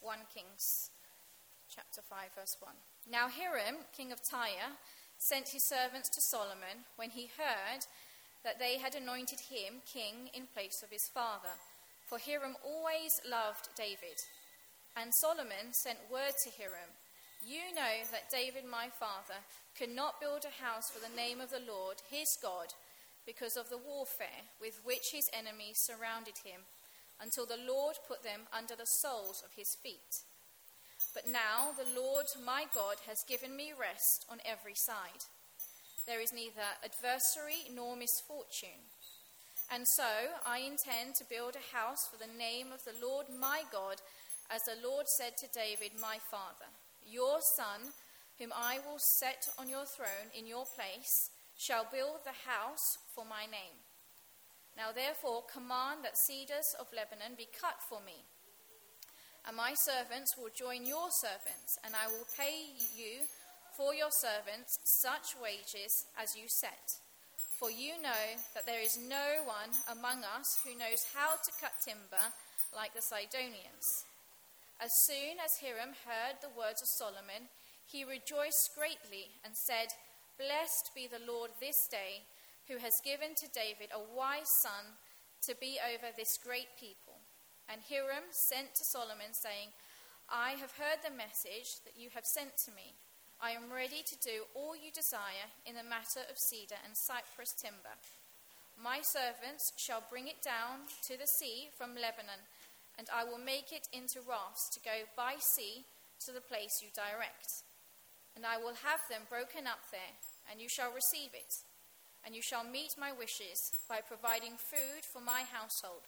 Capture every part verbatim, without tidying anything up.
First Kings chapter five, verse one. Now Hiram, king of Tyre, sent his servants to Solomon when he heard that they had anointed him king in place of his father, for Hiram always loved David. And Solomon sent word to Hiram, "You know that David my father could not build a house for the name of the Lord his God because of the warfare with which his enemies surrounded him, until the Lord put them under the soles of his feet. But now the Lord my God has given me rest on every side. There is neither adversary nor misfortune. And so I intend to build a house for the name of the Lord my God, as the Lord said to David my father, 'Your son, whom I will set on your throne in your place, shall build the house for my name. Now therefore command that cedars of Lebanon be cut for me. And my servants will join your servants, and I will pay you for your servants such wages as you set. For you know that there is no one among us who knows how to cut timber like the Sidonians.' As soon as Hiram heard the words of Solomon, he rejoiced greatly and said, 'Blessed be the Lord this day, who has given to David a wise son to be over this great people.' And Hiram sent to Solomon, saying, 'I have heard the message that you have sent to me. I am ready to do all you desire in the matter of cedar and cypress timber. My servants shall bring it down to the sea from Lebanon, and I will make it into rafts to go by sea to the place you direct. And I will have them broken up there, and you shall receive it. And you shall meet my wishes by providing food for my household.'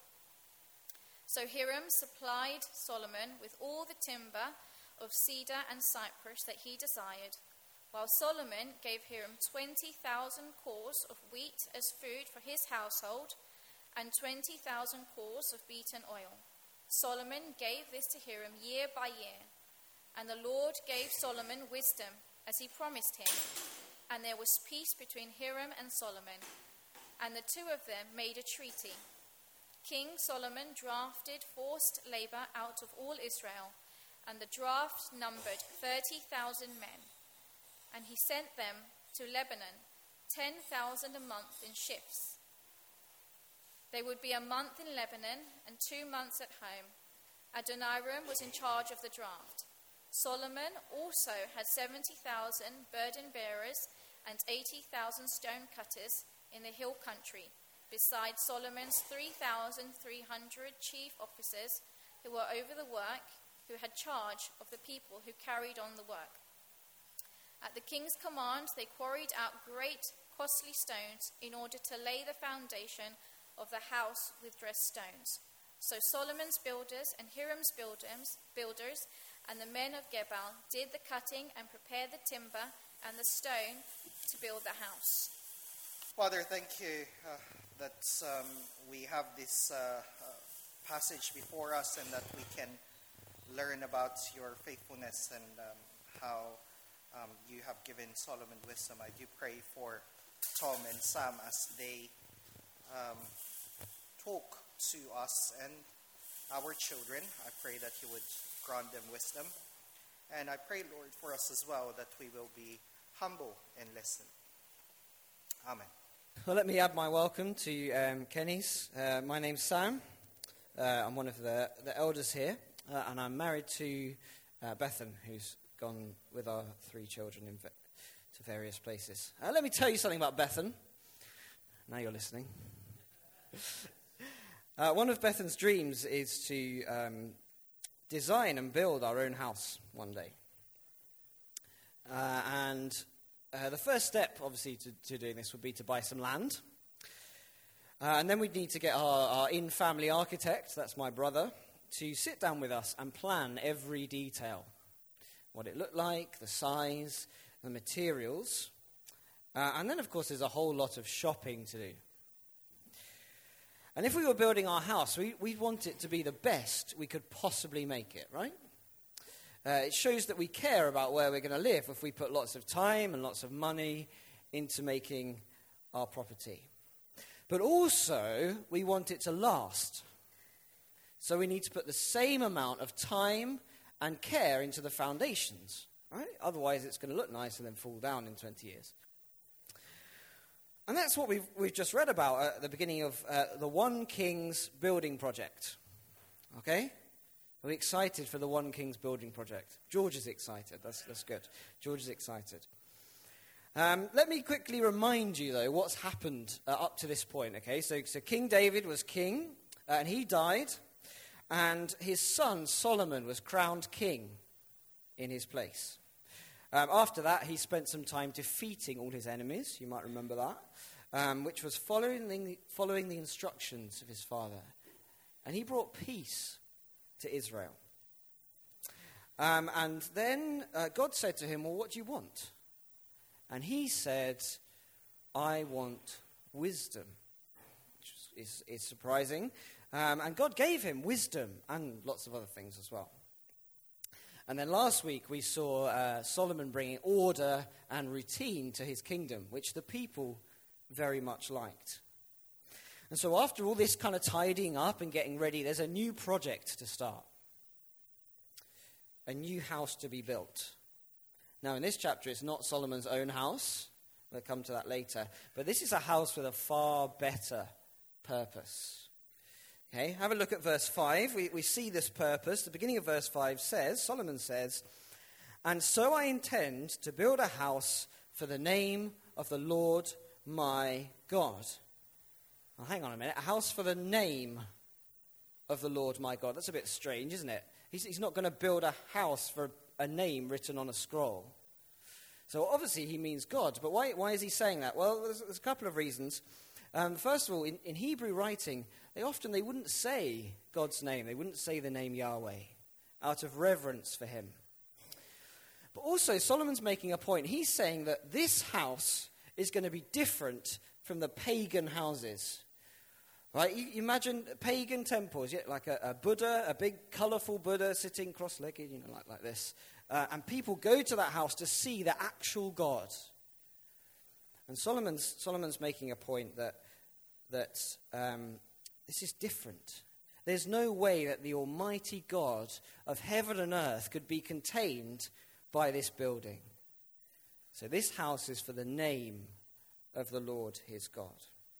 So Hiram supplied Solomon with all the timber of cedar and cypress that he desired, while Solomon gave Hiram twenty thousand cors of wheat as food for his household, and twenty thousand cors of beaten oil. Solomon gave this to Hiram year by year, and the Lord gave Solomon wisdom, as he promised him. And there was peace between Hiram and Solomon, and the two of them made a treaty. King Solomon drafted forced labor out of all Israel, and the draft numbered thirty thousand men. And he sent them to Lebanon, ten thousand a month in shifts. They would be a month in Lebanon and two months at home. Adoniram was in charge of the draft. Solomon also had seventy thousand burden bearers and eighty thousand stone cutters in the hill country, besides Solomon's three thousand three hundred chief officers who were over the work, who had charge of the people who carried on the work. At the king's command, they quarried out great costly stones in order to lay the foundation of the house with dressed stones. So Solomon's builders and Hiram's builders, builders and the men of Gebal did the cutting and prepared the timber and the stone to build the house." Father, thank you uh, that um, we have this uh, uh, passage before us, and that we can learn about your faithfulness and um, how um, you have given Solomon wisdom. I do pray for Tom and Sam as they um, talk to us and our children. I pray that you would grant them wisdom. And I pray, Lord, for us as well, that we will be humble and listen. Amen. Well, let me add my welcome to um, Kenny's. Uh, my name's Sam. Uh, I'm one of the, the elders here, uh, and I'm married to uh, Bethan, who's gone with our three children in ve- to various places. Uh, let me tell you something about Bethan. Now you're listening. uh, one of Bethan's dreams is to um, design and build our own house one day. Uh, and uh, the first step, obviously, to, to doing this would be to buy some land. Uh, and then we'd need to get our, our in-family architect, that's my brother, to sit down with us and plan every detail. What it looked like, the size, the materials. Uh, and then, of course, there's a whole lot of shopping to do. And if we were building our house, we, we'd want it to be the best we could possibly make it, right? Uh, it shows that we care about where we're going to live if we put lots of time and lots of money into making our property. But also, we want it to last. So we need to put the same amount of time and care into the foundations, right? Otherwise, it's going to look nice and then fall down in twenty years. And that's what we've, we've just read about at the beginning of uh, the One King's building project. Okay? Are we excited for the One King's building project? George is excited. That's, that's good. George is excited. Um, let me quickly remind you, though, what's happened uh, up to this point. Okay, so, so King David was king, uh, and he died, and his son Solomon was crowned king in his place. Um, after that, he spent some time defeating all his enemies. You might remember that, um, which was following the, following the instructions of his father, and he brought peace to Israel. Um, and then uh, God said to him, "Well, what do you want?" And he said, "I want wisdom," which is, is surprising. Um, and God gave him wisdom and lots of other things as well. And then last week we saw uh, Solomon bringing order and routine to his kingdom, which the people very much liked. And so after all this kind of tidying up and getting ready, there's a new project to start. A new house to be built. Now, in this chapter, it's not Solomon's own house. We'll come to that later. But this is a house with a far better purpose. Okay, have a look at verse five. We, we see this purpose. The beginning of verse five says, Solomon says, "And so I intend to build a house for the name of the Lord my God." Well, hang on a minute. A house for the name of the Lord my God. That's a bit strange, isn't it? He's, he's not going to build a house for a name written on a scroll. So obviously he means God, but why, why is he saying that? Well, there's, there's a couple of reasons. Um, first of all, in, in Hebrew writing, they often they wouldn't say God's name. They wouldn't say the name Yahweh out of reverence for him. But also, Solomon's making a point. He's saying that this house is going to be different from the pagan houses. Right, you, you imagine pagan temples, yeah, like a, a Buddha, a big colourful Buddha sitting cross-legged, you know, like, like this. Uh, and people go to that house to see the actual God. And Solomon's, Solomon's making a point that, that um, this is different. There's no way that the Almighty God of heaven and earth could be contained by this building. So this house is for the name of the Lord his God.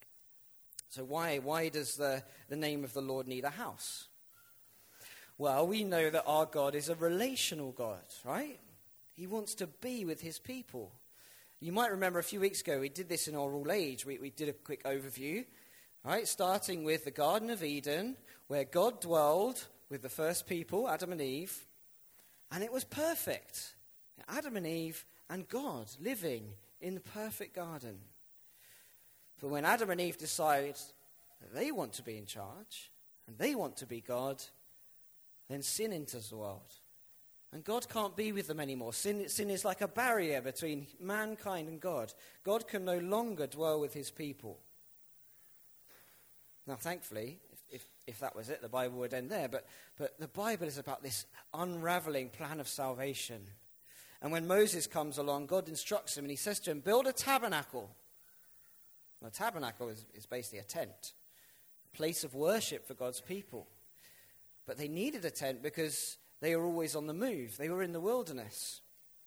So why, why does the, the name of the Lord need a house? Well, we know that our God is a relational God, right? He wants to be with his people. You might remember a few weeks ago we did this in our All Age. We, we did a quick overview, right? Starting with the Garden of Eden, where God dwelled with the first people, Adam and Eve, and it was perfect. Adam and Eve and God living in the perfect garden. But when Adam and Eve decide that they want to be in charge and they want to be God, then sin enters the world. And God can't be with them anymore. Sin, sin is like a barrier between mankind and God. God can no longer dwell with his people. Now, thankfully, if, if, if that was it, the Bible would end there. But, but the Bible is about this unraveling plan of salvation. And when Moses comes along, God instructs him and he says to him, "Build a tabernacle." A tabernacle is, is basically a tent, a place of worship for God's people. But they needed a tent because they were always on the move. They were in the wilderness.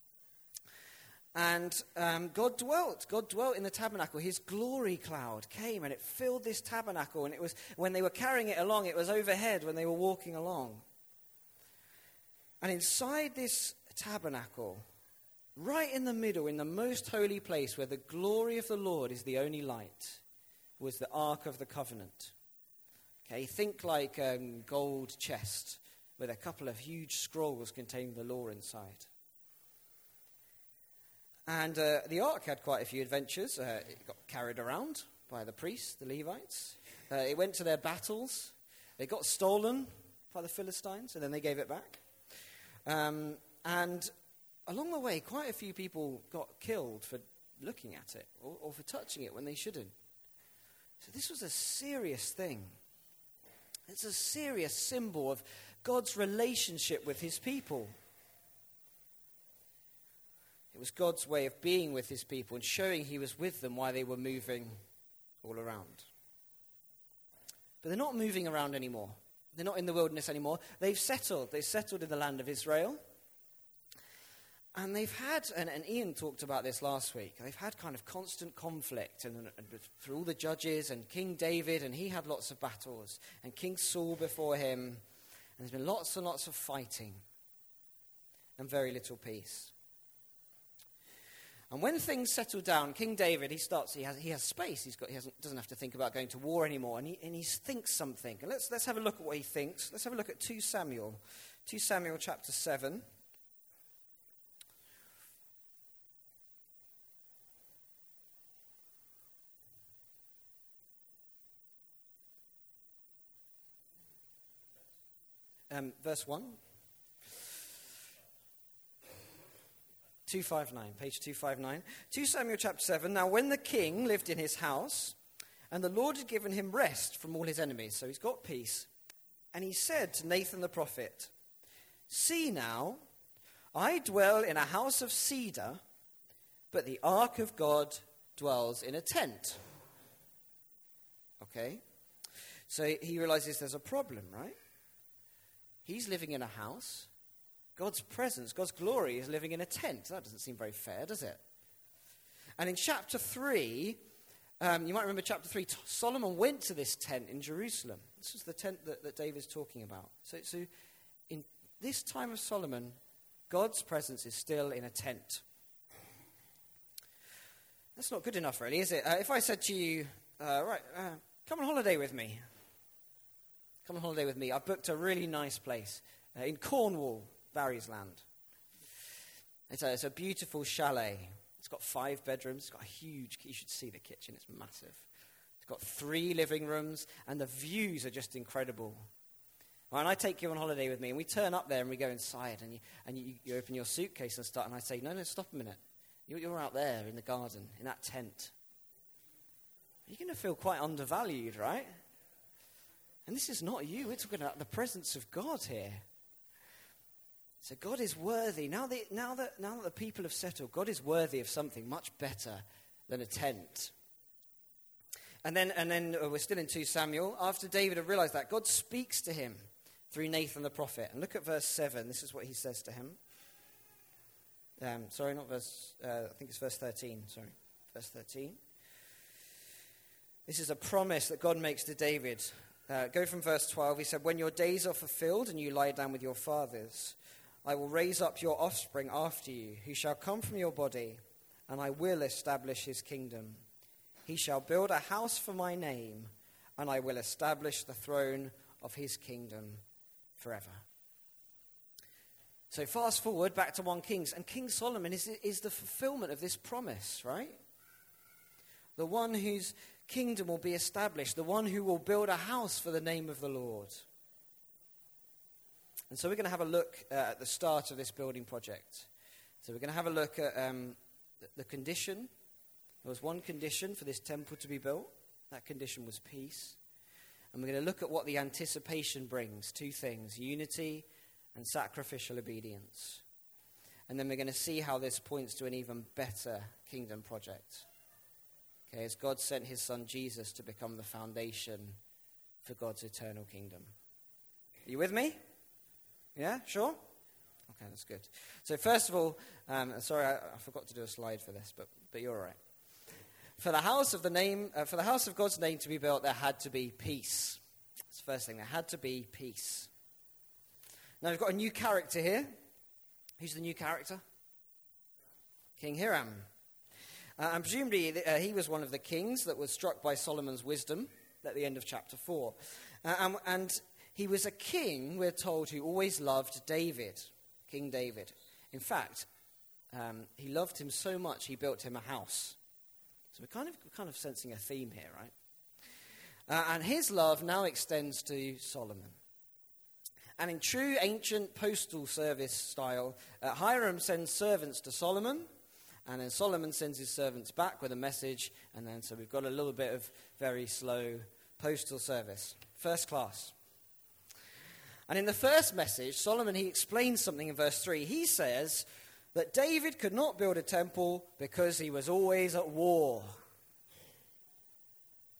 And um, God dwelt. God dwelt in the tabernacle. His glory cloud came and it filled this tabernacle. And it was when they were carrying it along, it was overhead when they were walking along. And inside this tabernacle, right in the middle, in the most holy place where the glory of the Lord is the only light, was the Ark of the Covenant. Okay, think like a um, gold chest with a couple of huge scrolls containing the law inside. And uh, the Ark had quite a few adventures. Uh, it got carried around by the priests, the Levites. Uh, it went to their battles. It got stolen by the Philistines, and then they gave it back. Um, and along the way, quite a few people got killed for looking at it or, or for touching it when they shouldn't. So this was a serious thing. It's a serious symbol of God's relationship with his people. It was God's way of being with his people and showing he was with them while they were moving all around. But they're not moving around anymore. They're not in the wilderness anymore. They've settled. They've settled in the land of Israel. And they've had, and, and Ian talked about this last week, they've had kind of constant conflict and, and through all the judges and King David, and he had lots of battles, and King Saul before him, and there's been lots and lots of fighting and very little peace. And when things settle down, King David, he starts, he has, he has space, he's got, he hasn't, doesn't have to think about going to war anymore, and he, and he thinks something. And let's, let's have a look at what he thinks. Let's have a look at Second Samuel, Second Samuel chapter seven. Um, verse one. two fifty-nine, page two fifty-nine. Second Samuel chapter seven. Now when the king lived in his house, and the Lord had given him rest from all his enemies, so he's got peace, and he said to Nathan the prophet, "See now, I dwell in a house of cedar, but the ark of God dwells in a tent." Okay? So he realizes there's a problem, right? He's living in a house. God's presence, God's glory is living in a tent. That doesn't seem very fair, does it? And in chapter three, um, you might remember chapter three, Solomon went to this tent in Jerusalem. This was the tent that, that David's talking about. So, so in this time of Solomon, God's presence is still in a tent. That's not good enough, really, is it? Uh, if I said to you, uh, right, uh, come on holiday with me. Come on holiday with me. I've booked a really nice place uh, in Cornwall, Barry's Land. It's a, it's a beautiful chalet. It's got five bedrooms. It's got a huge, you should see the kitchen. It's massive. It's got three living rooms, and the views are just incredible. Well, and I take you on holiday with me, and we turn up there, and we go inside, and you, and you, you open your suitcase and start, and I say, no, no, stop a minute. You're, you're out there in the garden, in that tent. You're going to feel quite undervalued, right? And this is not you. We're talking about the presence of God here. So God is worthy. Now, the, now, that, now that the people have settled, God is worthy of something much better than a tent. And then, and then uh, we're still in Second Samuel. After David had realized that, God speaks to him through Nathan the prophet. And look at verse seven. This is what he says to him. Um, sorry, not verse, uh, I think it's verse thirteen. Sorry, verse thirteen. This is a promise that God makes to David. Uh, go from verse twelve. He said, "When your days are fulfilled and you lie down with your fathers, I will raise up your offspring after you, who shall come from your body, and I will establish his kingdom. He shall build a house for my name, and I will establish the throne of his kingdom forever." So fast forward back to First Kings, and King Solomon is, is the fulfillment of this promise, right? The one whose kingdom will be established, the one who will build a house for the name of the Lord. And so we're going to have a look uh, at the start of this building project. So we're going to have a look at um, the, the condition. There was one condition for this temple to be built. That condition was peace. And we're going to look at what the anticipation brings. Two things, unity and sacrificial obedience. And then we're going to see how this points to an even better kingdom project. Okay, as God sent his son Jesus to become the foundation for God's eternal kingdom. Are you with me? Yeah, sure? Okay, that's good. So first of all, um, sorry, I, I forgot to do a slide for this, but but you're all right. For the house of the name, uh, for the house of God's name to be built, there had to be peace. That's the first thing. There had to be peace. Now we've got a new character here. Who's the new character? King Hiram. Uh, and presumably uh, he was one of the kings that was struck by Solomon's wisdom at the end of chapter four. Uh, and, and he was a king, we're told, who always loved David, King David. In fact, um, he loved him so much he built him a house. So we're kind of, we're kind of sensing a theme here, right? Uh, and his love now extends to Solomon. And in true ancient postal service style, uh, Hiram sends servants to Solomon, and then Solomon sends his servants back with a message, and then so we've got a little bit of very slow postal service. First class. And in the first message, Solomon, he explains something in verse three. He says that David could not build a temple because he was always at war.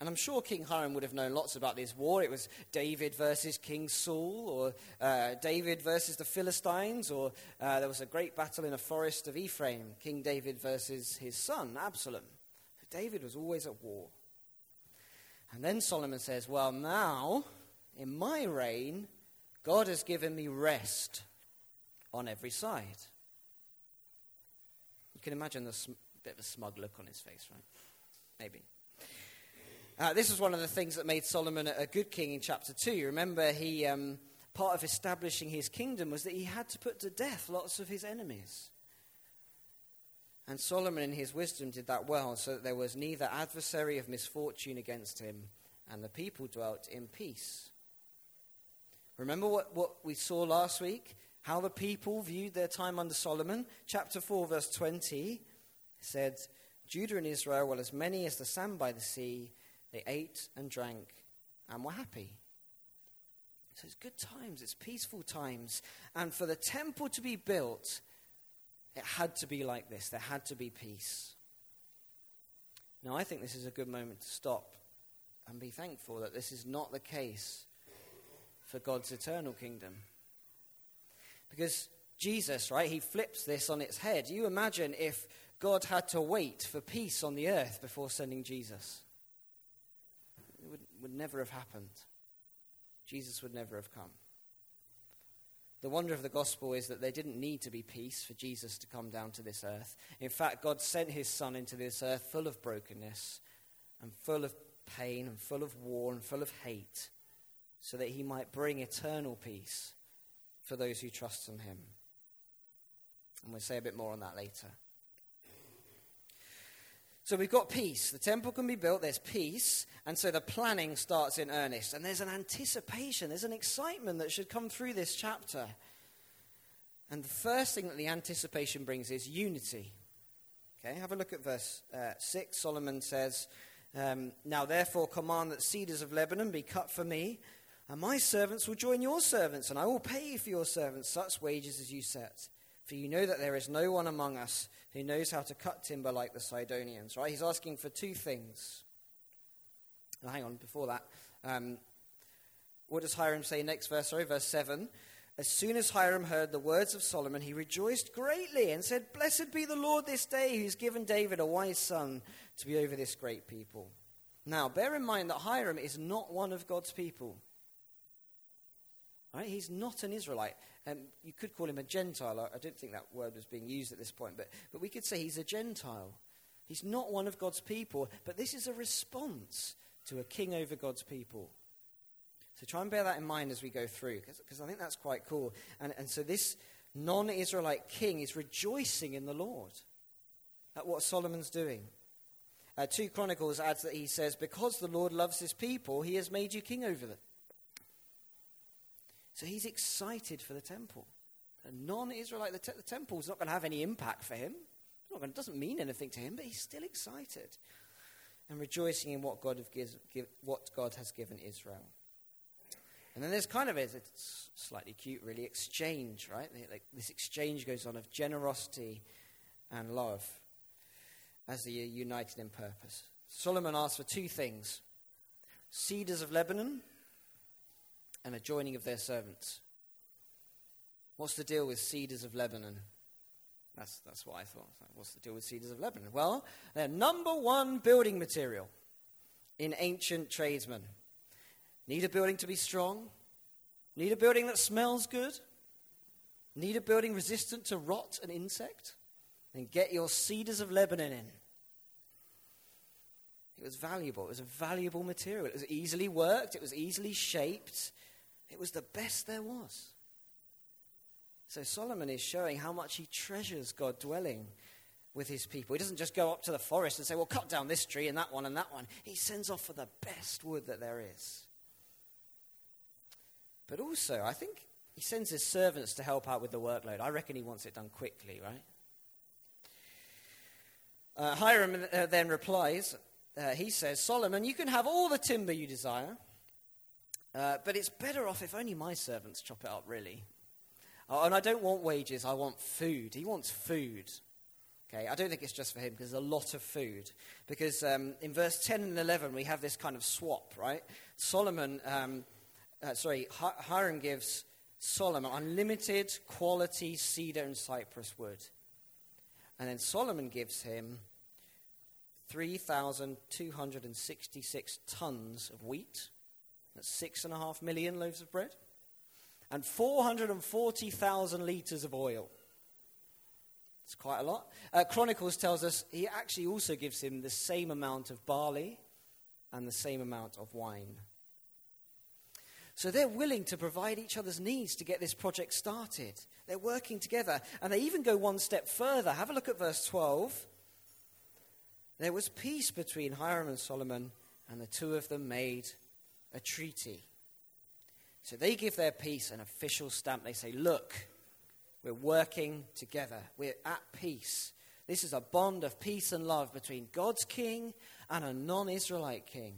And I'm sure King Hiram would have known lots about this war. It was David versus King Saul, or uh, David versus the Philistines, or uh, there was a great battle in a forest of Ephraim, King David versus his son, Absalom. David was always at war. And then Solomon says, well, now, in my reign, God has given me rest on every side. You can imagine the sm- bit of a smug look on his face, right? Maybe. Uh, this was one of the things that made Solomon a good king in chapter two. You remember, he um, part of establishing his kingdom was that he had to put to death lots of his enemies. And Solomon, in his wisdom, did that well, so that there was neither adversary of misfortune against him, and the people dwelt in peace. Remember what, what we saw last week? How the people viewed their time under Solomon? Chapter four, verse twenty said, Judah and Israel were as many as the sand by the sea. They ate and drank and were happy. So it's good times, it's peaceful times. And for the temple to be built, it had to be like this. There had to be peace. Now, I think this is a good moment to stop and be thankful that this is not the case for God's eternal kingdom. Because Jesus, right, he flips this on its head. You imagine if God had to wait for peace on the earth before sending Jesus. It would, would never have happened. Jesus would never have come. The wonder of the gospel is that there didn't need to be peace for Jesus to come down to this earth. In fact, God sent his son into this earth full of brokenness and full of pain and full of war and full of hate so that he might bring eternal peace for those who trust in him. And we'll say a bit more on that later. So we've got peace. The temple can be built, there's peace, and so the planning starts in earnest. And there's an anticipation, there's an excitement that should come through this chapter. And the first thing that the anticipation brings is unity. Okay, have a look at verse uh, six. Solomon says, um, now therefore command that cedars of Lebanon be cut for me, and my servants will join your servants, and I will pay you for your servants such wages as you set. For you know that there is no one among us who knows how to cut timber like the Sidonians. Right? He's asking for two things. Oh, hang on, before that. Um, what does Hiram say next verse? Sorry, verse seven. As soon as Hiram heard the words of Solomon, he rejoiced greatly and said, Blessed be the Lord this day, who's given David a wise son to be over this great people. Now, bear in mind that Hiram is not one of God's people. Right? He's not an Israelite. Um, you could call him a Gentile. I, I don't think that word was being used at this point, but, but we could say he's a Gentile. He's not one of God's people, but this is a response to a king over God's people. So try and bear that in mind as we go through, because I think that's quite cool. And, and so this non-Israelite king is rejoicing in the Lord at what Solomon's doing. Uh, two Chronicles adds that he says, because the Lord loves his people, he has made you king over them. So he's excited for the temple. A non-Israelite, the, te- the temple is not going to have any impact for him. It doesn't mean anything to him, but he's still excited and rejoicing in what God, have gives, give, what God has given Israel. And then there's kind of a, it's slightly cute, really, exchange, right? Like this exchange goes on of generosity and love as they are united in purpose. Solomon asks for two things: cedars of Lebanon and a joining of their servants. What's the deal with cedars of Lebanon? That's that's what I thought. What's the deal with cedars of Lebanon? Well, they're number one building material in ancient tradesmen. Need a building to be strong? Need a building that smells good? Need a building resistant to rot and insect? Then get your cedars of Lebanon in. It was valuable. It was a valuable material. It was easily worked. It was easily shaped. It was the best there was. So Solomon is showing how much he treasures God dwelling with his people. He doesn't just go up to the forest and say, well, cut down this tree and that one and that one. He sends off for the best wood that there is. But also, I think he sends his servants to help out with the workload. I reckon he wants it done quickly, right? Uh, Hiram uh, then replies, uh, he says, Solomon, you can have all the timber you desire, uh, but it's better off if only my servants chop it up, really. Uh, and I don't want wages, I want food. He wants food. Okay, I don't think it's just for him because there's a lot of food. Because um, in verse ten and eleven, we have this kind of swap, right? Solomon, um, uh, sorry, Hi- Hiram gives Solomon unlimited quality cedar and cypress wood. And then Solomon gives him three thousand two hundred sixty-six tons of wheat. That's six and a half million loaves of bread. And four hundred forty thousand litres of oil. It's quite a lot. Uh, Chronicles tells us he actually also gives him the same amount of barley and the same amount of wine. So they're willing to provide each other's needs to get this project started. They're working together. And they even go one step further. Have a look at verse twelve. There was peace between Hiram and Solomon, and the two of them made a treaty. So they give their peace an official stamp. They say, look, we're working together. We're at peace. This is a bond of peace and love between God's king and a non-Israelite king.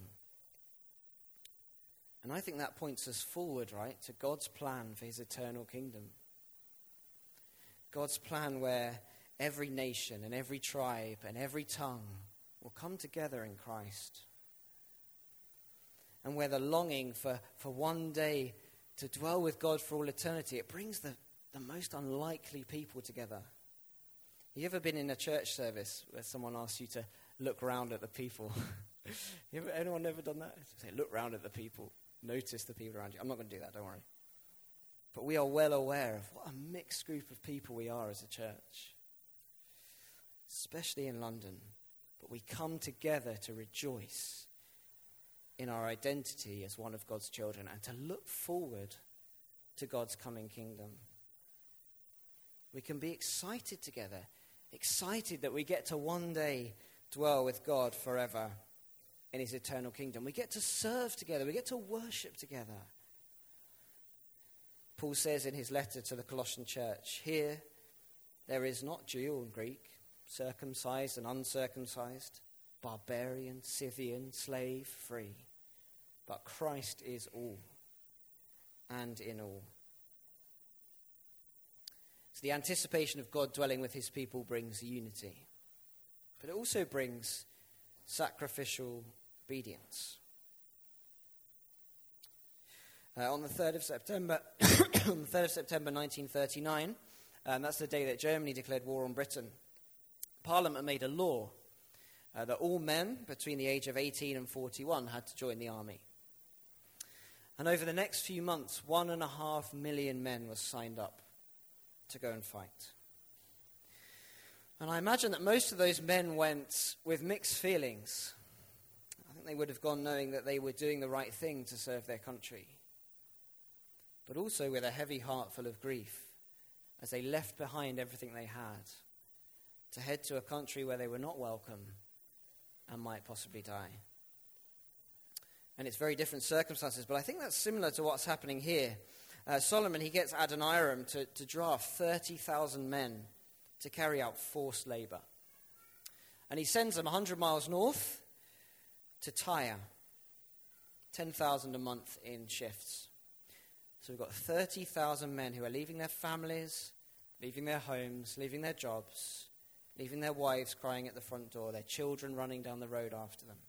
And I think that points us forward, right, to God's plan for his eternal kingdom. God's plan where every nation and every tribe and every tongue will come together in Christ. And where the longing for, for one day to dwell with God for all eternity, it brings the The most unlikely people together. You ever been in a church service where someone asks you to look around at the people? you ever, anyone ever done that? Say, look around at the people. Notice the people around you. I'm not going to do that, don't worry. But we are well aware of what a mixed group of people we are as a church. Especially in London. But we come together to rejoice in our identity as one of God's children and to look forward to God's coming kingdom. We can be excited together, excited that we get to one day dwell with God forever in his eternal kingdom. We get to serve together. We get to worship together. Paul says in his letter to the Colossian church, here there is not Jew or Greek, circumcised and uncircumcised, barbarian, Scythian, slave, free, but Christ is all and in all. So the anticipation of God dwelling with his people brings unity. But it also brings sacrificial obedience. Uh, on the third of September, on the third of September nineteen thirty-nine, um, that's the day that Germany declared war on Britain, Parliament made a law uh, that all men between the age of eighteen and forty-one had to join the army. And over the next few months, one and a half million men were signed up to go and fight. And I imagine that most of those men went with mixed feelings. I think they would have gone knowing that they were doing the right thing to serve their country, but also with a heavy heart full of grief as they left behind everything they had to head to a country where they were not welcome and might possibly die. And it's very different circumstances, but I think that's similar to what's happening here. Uh, Solomon, he gets Adoniram to, to draft thirty thousand men to carry out forced labor. And he sends them one hundred miles north to Tyre, ten thousand a month in shifts. So we've got thirty thousand men who are leaving their families, leaving their homes, leaving their jobs, leaving their wives crying at the front door, their children running down the road after them.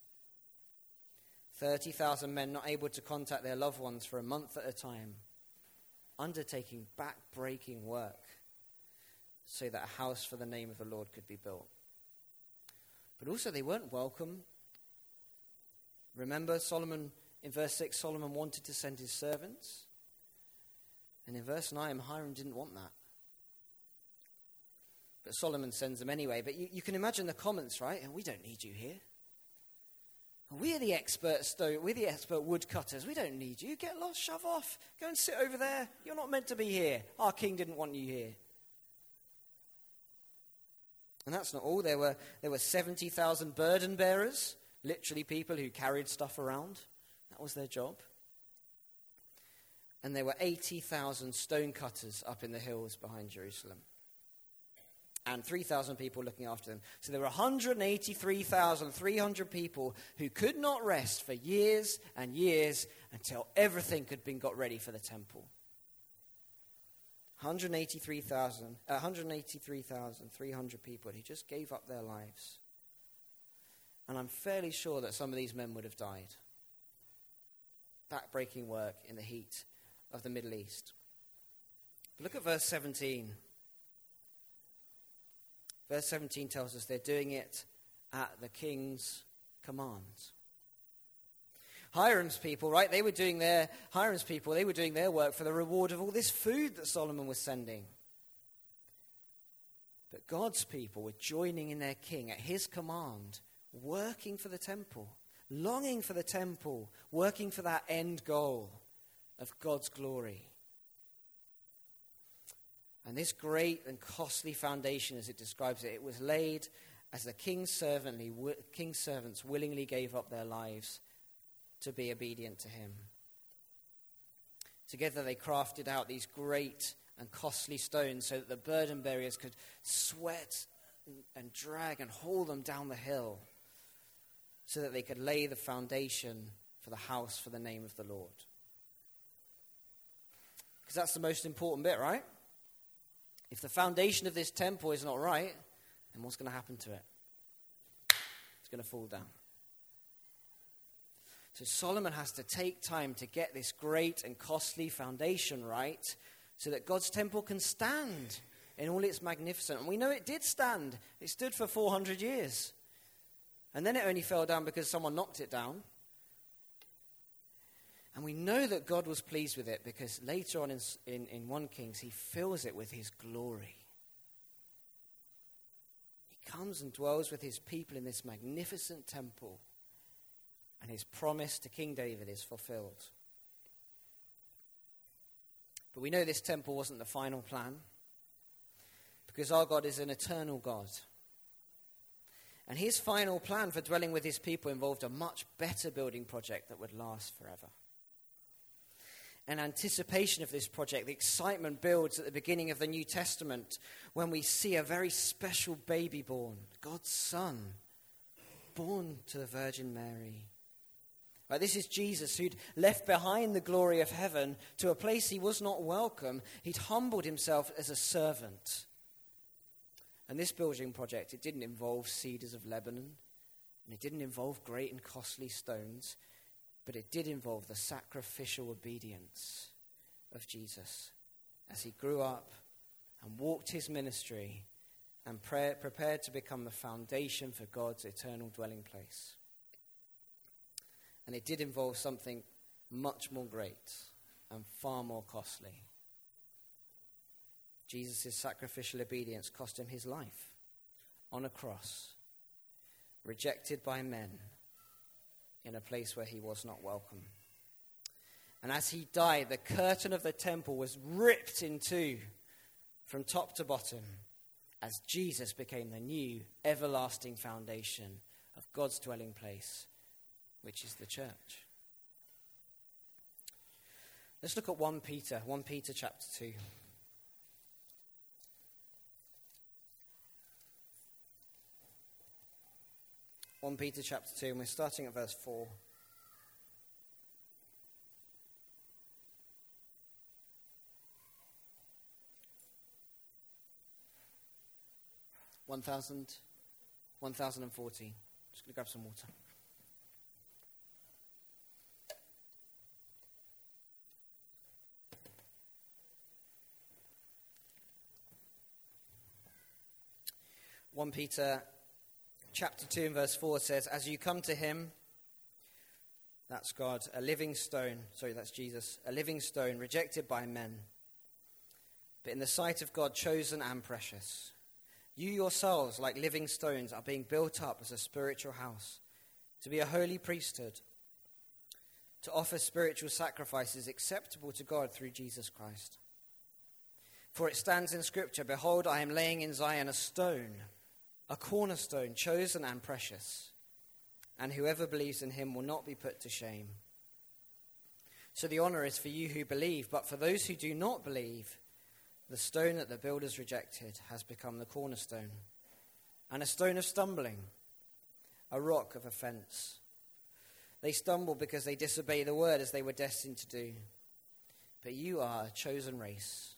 thirty thousand men not able to contact their loved ones for a month at a time, undertaking back-breaking work so that a house for the name of the Lord could be built. But also they weren't welcome. Remember Solomon, in verse six, Solomon wanted to send his servants. And in verse nine, Hiram didn't want that. But Solomon sends them anyway. But you, you can imagine the comments, right? We don't need you here. We're the expert stone, we're the expert woodcutters. We don't need you. Get lost, shove off. Go and sit over there. You're not meant to be here. Our king didn't want you here. And that's not all. There were there were seventy thousand burden bearers, literally people who carried stuff around. That was their job. And there were eighty thousand stone cutters up in the hills behind Jerusalem. And three thousand people looking after them. So there were one hundred eighty-three thousand three hundred people who could not rest for years and years until everything had been got ready for the temple. one hundred eighty-three thousand, uh, one hundred eighty-three thousand three hundred people who just gave up their lives. And I'm fairly sure that some of these men would have died. Backbreaking work in the heat of the Middle East. But look at verse seventeen. Verse seventeen tells us they're doing it at the king's command. Hiram's people, right? They were doing their Hiram's people. They were doing their work for the reward of all this food that Solomon was sending. But God's people were joining in their king at his command, working for the temple, longing for the temple, working for that end goal of God's glory. And this great and costly foundation, as it describes it, it was laid as the king's servantly, king's servants willingly gave up their lives to be obedient to him. Together they crafted out these great and costly stones so that the burden bearers could sweat and drag and haul them down the hill so that they could lay the foundation for the house for the name of the Lord. Because that's the most important bit, right? If the foundation of this temple is not right, then what's going to happen to it? It's going to fall down. So Solomon has to take time to get this great and costly foundation right so that God's temple can stand in all its magnificence. And we know it did stand. It stood for four hundred years. And then it only fell down because someone knocked it down. And we know that God was pleased with it because later on in, in, in First Kings, he fills it with his glory. He comes and dwells with his people in this magnificent temple. And his promise to King David is fulfilled. But we know this temple wasn't the final plan because our God is an eternal God. And his final plan for dwelling with his people involved a much better building project that would last forever. In anticipation of this project, the excitement builds at the beginning of the New Testament when we see a very special baby born, God's Son, born to the Virgin Mary. Right, this is Jesus who'd left behind the glory of heaven to a place he was not welcome. He'd humbled himself as a servant. And this building project, it didn't involve cedars of Lebanon, and it didn't involve great and costly stones, but it did involve the sacrificial obedience of Jesus as he grew up and walked his ministry and pray, prepared to become the foundation for God's eternal dwelling place. And it did involve something much more great and far more costly. Jesus' sacrificial obedience cost him his life on a cross, rejected by men in a place where he was not welcome. And as he died, the curtain of the temple was ripped in two from top to bottom as Jesus became the new everlasting foundation of God's dwelling place, which is the church. Let's look at First Peter, First Peter chapter two. First Peter chapter two, and we're starting at verse four. one thousand, one thousand fourteen. Just going to grab some water. First Peter chapter two and verse four says, as you come to him, that's God, a living stone, sorry, that's Jesus, a living stone rejected by men, but in the sight of God chosen and precious. You yourselves, like living stones, are being built up as a spiritual house, to be a holy priesthood, to offer spiritual sacrifices acceptable to God through Jesus Christ. For it stands in Scripture, behold, I am laying in Zion a stone, a cornerstone, chosen and precious, and whoever believes in him will not be put to shame. So the honor is for you who believe, but for those who do not believe, the stone that the builders rejected has become the cornerstone, and a stone of stumbling, a rock of offense. They stumble because they disobey the word as they were destined to do. But you are a chosen race,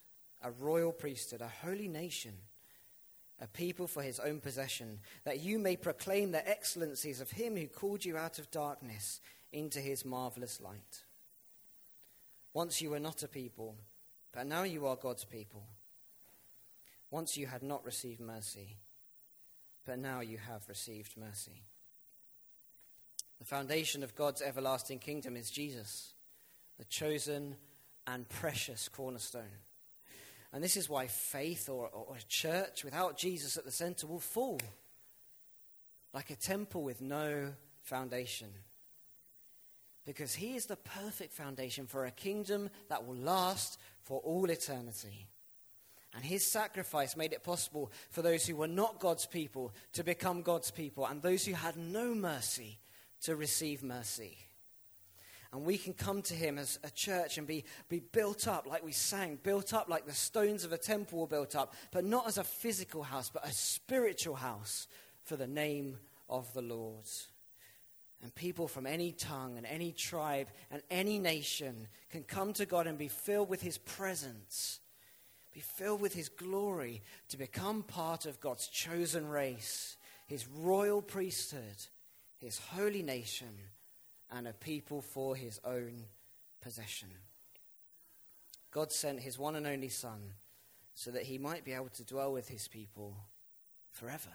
a royal priesthood, a holy nation, a people for his own possession, that you may proclaim the excellencies of him who called you out of darkness into his marvelous light. Once you were not a people, but now you are God's people. Once you had not received mercy, but now you have received mercy. The foundation of God's everlasting kingdom is Jesus, the chosen and precious cornerstone. And this is why faith or, or a church without Jesus at the center will fall, like a temple with no foundation. Because he is the perfect foundation for a kingdom that will last for all eternity. And his sacrifice made it possible for those who were not God's people to become God's people, and those who had no mercy to receive mercy. And we can come to him as a church and be, be built up, like we sang, built up like the stones of a temple were built up, but not as a physical house, but a spiritual house for the name of the Lord. And people from any tongue and any tribe and any nation can come to God and be filled with his presence, be filled with his glory, to become part of God's chosen race, his royal priesthood, his holy nation, and a people for his own possession. God sent his one and only Son so that he might be able to dwell with his people forever.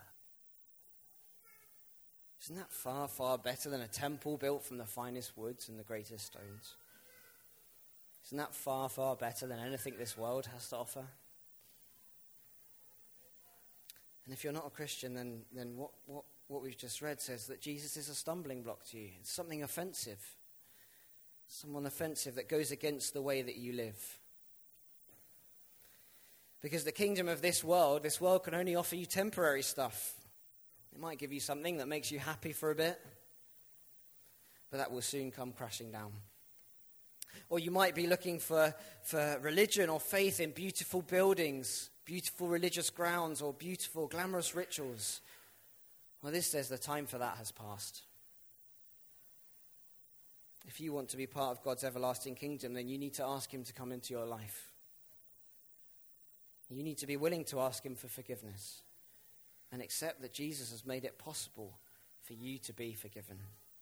Isn't that far, far better than a temple built from the finest woods and the greatest stones? Isn't that far, far better than anything this world has to offer? And if you're not a Christian, then, then what, what, what we've just read says that Jesus is a stumbling block to you. It's something offensive. Someone offensive that goes against the way that you live. Because the kingdom of this world, this world can only offer you temporary stuff. It might give you something that makes you happy for a bit, but that will soon come crashing down. Or you might be looking for, for religion or faith in beautiful buildings, beautiful religious grounds, or beautiful, glamorous rituals. Well, this says the time for that has passed. If you want to be part of God's everlasting kingdom, then you need to ask him to come into your life. You need to be willing to ask him for forgiveness and accept that Jesus has made it possible for you to be forgiven.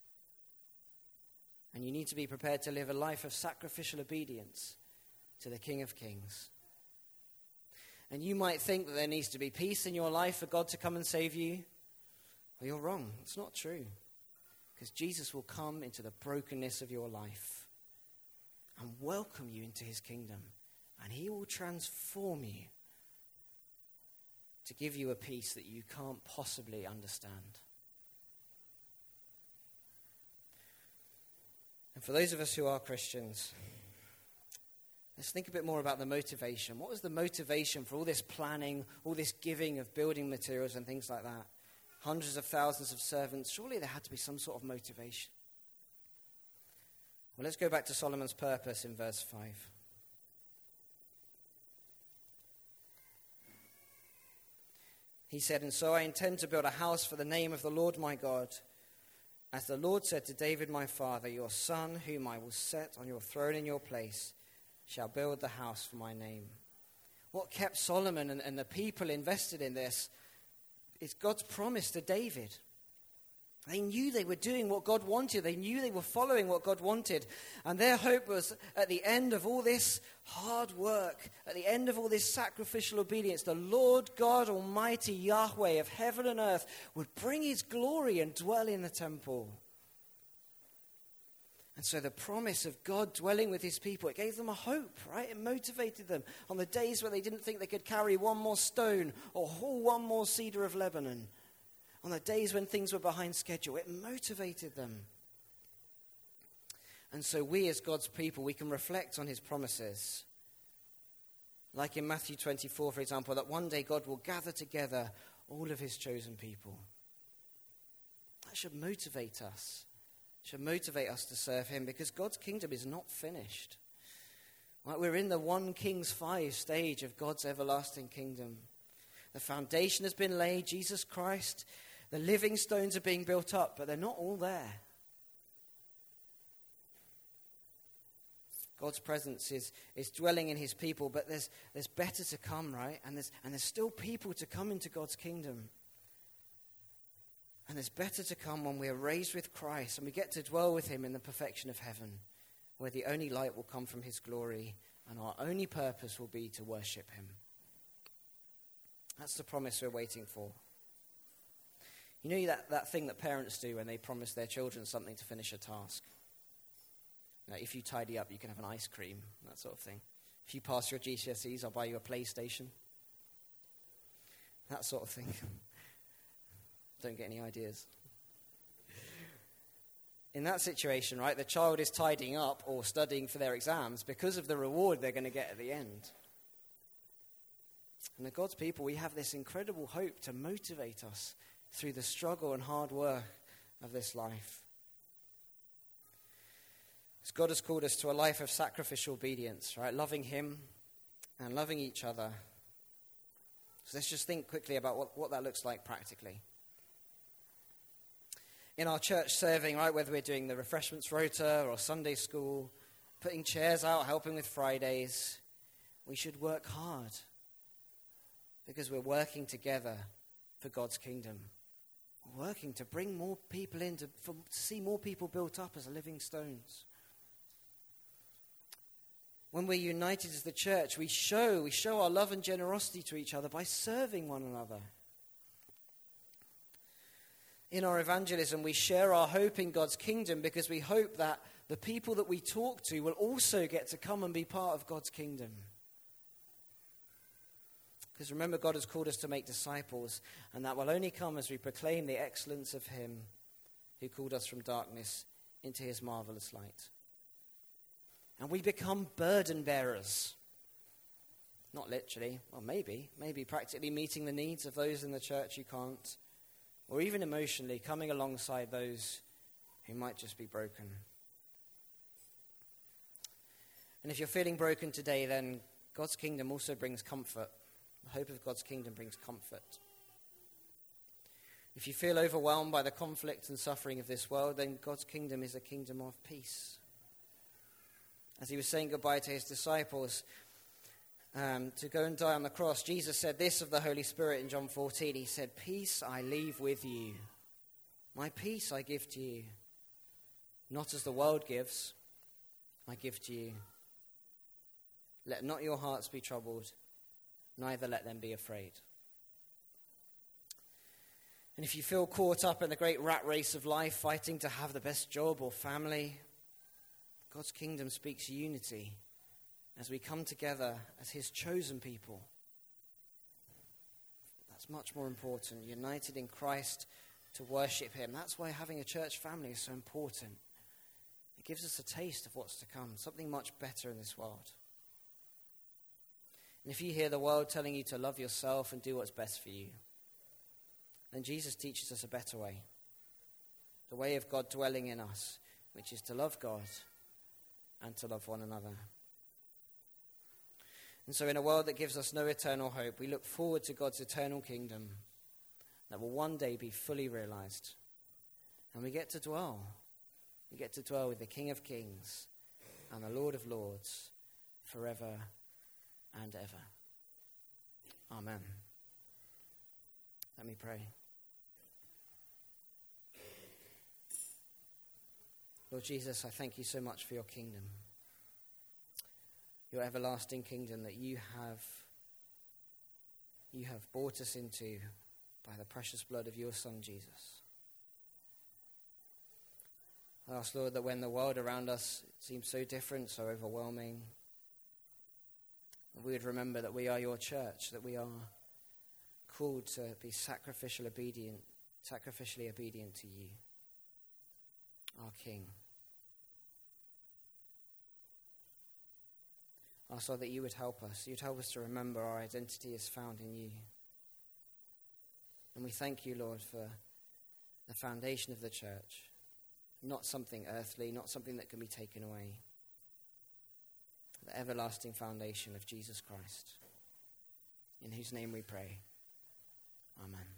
And you need to be prepared to live a life of sacrificial obedience to the King of Kings. And you might think that there needs to be peace in your life for God to come and save you. Well, you're wrong. It's not true. Because Jesus will come into the brokenness of your life and welcome you into his kingdom. And he will transform you to give you a peace that you can't possibly understand. And for those of us who are Christians, let's think a bit more about the motivation. What was the motivation for all this planning, all this giving of building materials and things like that? Hundreds of thousands of servants. Surely there had to be some sort of motivation. Well, let's go back to Solomon's purpose in verse five. He said, "And so I intend to build a house for the name of the Lord my God. As the Lord said to David my father, your son, whom I will set on your throne in your place, shall build the house for my name." What kept Solomon and, and the people invested in this is God's promise to David. They knew they were doing what God wanted. They knew they were following what God wanted. And their hope was at the end of all this hard work, at the end of all this sacrificial obedience, the Lord God Almighty, Yahweh of heaven and earth, would bring his glory and dwell in the temple. And so the promise of God dwelling with his people, it gave them a hope, right? It motivated them on the days when they didn't think they could carry one more stone or haul one more cedar of Lebanon. On the days when things were behind schedule, it motivated them. And so we as God's people, we can reflect on his promises. Like in Matthew twenty-four, for example, that one day God will gather together all of his chosen people. That should motivate us. It should motivate us to serve him, because God's kingdom is not finished. Right? We're in the one King's five stage of God's everlasting kingdom. The foundation has been laid, Jesus Christ. The living stones are being built up, but they're not all there. God's presence is, is dwelling in his people, but there's there's better to come, right? And there's and there's still people to come into God's kingdom. And there's better to come when we are raised with Christ and we get to dwell with him in the perfection of heaven, where the only light will come from his glory and our only purpose will be to worship him. That's the promise we're waiting for. You know that, that thing that parents do when they promise their children something to finish a task? You know, if you tidy up, you can have an ice cream, that sort of thing. If you pass your G C S Es, I'll buy you a PlayStation. That sort of thing. Don't get any ideas. In that situation, right, the child is tidying up or studying for their exams because of the reward they're going to get at the end. And the God's people, we have this incredible hope to motivate us through the struggle and hard work of this life. As God has called us to a life of sacrificial obedience, right, loving him and loving each other. So let's just think quickly about what, what that looks like practically. In our church serving, right, whether we're doing the refreshments rota or Sunday school, putting chairs out, helping with Fridays, we should work hard because we're working together for God's kingdom. We're working to bring more people in, to, for, to see more people built up as living stones. When we're united as the church, we show, we show our love and generosity to each other by serving one another. In our evangelism, we share our hope in God's kingdom because we hope that the people that we talk to will also get to come and be part of God's kingdom. Because remember, God has called us to make disciples, and that will only come as we proclaim the excellence of him who called us from darkness into his marvelous light. And we become burden bearers. Not literally, well maybe, maybe practically meeting the needs of those in the church who can't. Or even emotionally, coming alongside those who might just be broken. And if you're feeling broken today, then God's kingdom also brings comfort. The hope of God's kingdom brings comfort. If you feel overwhelmed by the conflict and suffering of this world, then God's kingdom is a kingdom of peace. As he was saying goodbye to his disciples, Um, to go and die on the cross, Jesus said this of the Holy Spirit in John fourteen. He said, "Peace I leave with you. My peace I give to you. Not as the world gives, I give to you. Let not your hearts be troubled, neither let them be afraid." And if you feel caught up in the great rat race of life, fighting to have the best job or family, God's kingdom speaks unity. As we come together as his chosen people. That's much more important. United in Christ to worship him. That's why having a church family is so important. It gives us a taste of what's to come. Something much better in this world. And if you hear the world telling you to love yourself and do what's best for you, then Jesus teaches us a better way. The way of God dwelling in us, which is to love God and to love one another. And so in a world that gives us no eternal hope, we look forward to God's eternal kingdom that will one day be fully realized. And we get to dwell. We get to dwell with the King of Kings and the Lord of Lords forever and ever. Amen. Let me pray. Lord Jesus, I thank you so much for your kingdom. Your everlasting kingdom that you have you have brought us into by the precious blood of your Son, Jesus. I ask, Lord, that when the world around us seems so different, so overwhelming, that we would remember that we are your church, that we are called to be sacrificial obedient, sacrificially obedient to you, our King. I ask, Lord, that you would help us. You'd help us to remember our identity is found in you. And we thank you, Lord, for the foundation of the church. Not something earthly, not something that can be taken away. The everlasting foundation of Jesus Christ, in whose name we pray. Amen.